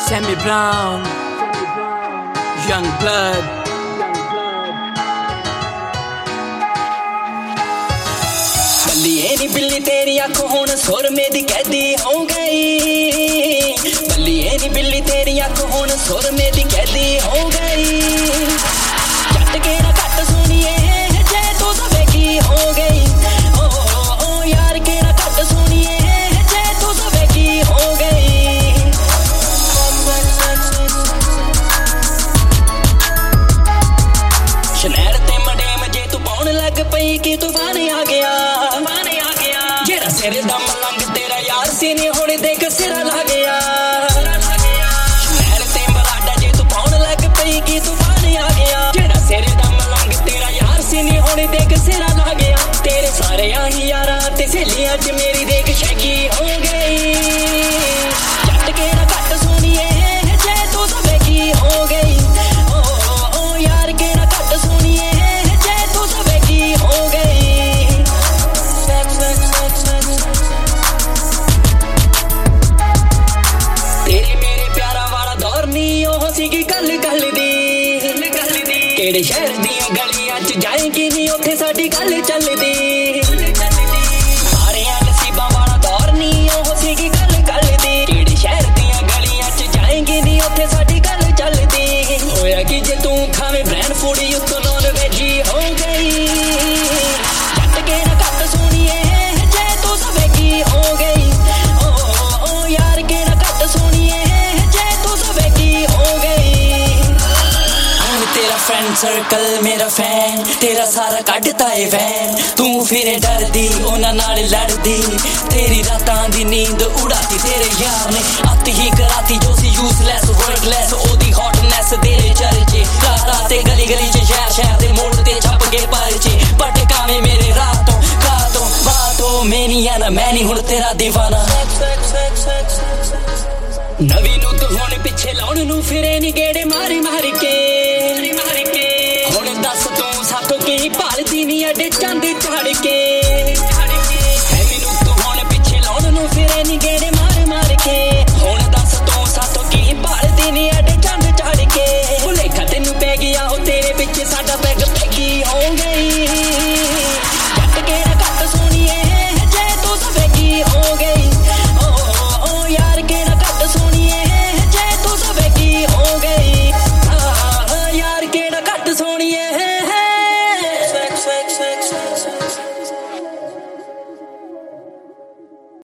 Sammy Brown, Young Blood. बल्लिए नी बिल्ली तेरी आंखों हुण सुरमे दी कैदी हो गई। बल्लिए नी बिल्ली तेरी आंखों हुण सुरमे दी कैदी हो गई। जट के ना घट सुनिए जे तू सवेगी हो गई। ओ यार के ना घट सुनिए जे तू सवेगी हो गई। शनैल ते मडेम जे तू पाउण लग पई कि तूफान आ गया। जेड़ा सिर दा मलंग तेरा यार सी नी हुण देख सिरा ला गया। शनैल ते मलाडा जे तू पाउण लग पई कि तूफान आ गया। जेड़ा सिर दा मलंग तेरा यार सी नी हुण देख सिरा ला गया। तेरे सारे आही यारां ते सहेलियां च मेरी देख शैगी हो गई। जट के ना घट सुनिए जे तू सवेगी हो गई। ओ यार के ना घट सुनिए जे तू सवेगी हो गई। तेरे मेरे प्यारा वाला दौर नी ओह सीगी गल गल दी। केड़े शहर दियां गलियां च जाएगी नी उत्थे साडी गल चलदी। सारेयां नसीबां वाला दौर नी ओह सीगी गल गल दी। केड़े शहर दियां गलियां च जाएगी नी उत्थे साडी गल चलदी। होया कि जे तू खावे ब्रैंड फूड उत्तों नॉन वेजी हो गई। जट के ना घट सुनिए जे तू सवेगी हो गई। ओ यार के ना घट सुनिए जे तू सवेगी हो गई। तेरा फ्रेंड सर्कल मेरा फैन तेरा सारा कढ़ता है वैन। तू फिरे डरदी उन्हां नाल लड़दी। तेरी रातां दी नींद उड़ाती तेरे यार ने अत ही कराती जो सी यूजलैस वर्डलैस ओदी हॉटनेस तेरे चर्चे। रातां ते गली गली च शहर शहर दे मोड़ ते छप के परचे। भटकावे मेरे रातों कातों बातों मेरी है ना मैं नी हुण तेरा दीवाना। नवी नू तू हुण पिछे लाउण नू फिरे नी गेड़े मारी मारी के। हुण दस तू साथों की भालदी नी अड्डे चंद चढ़ के।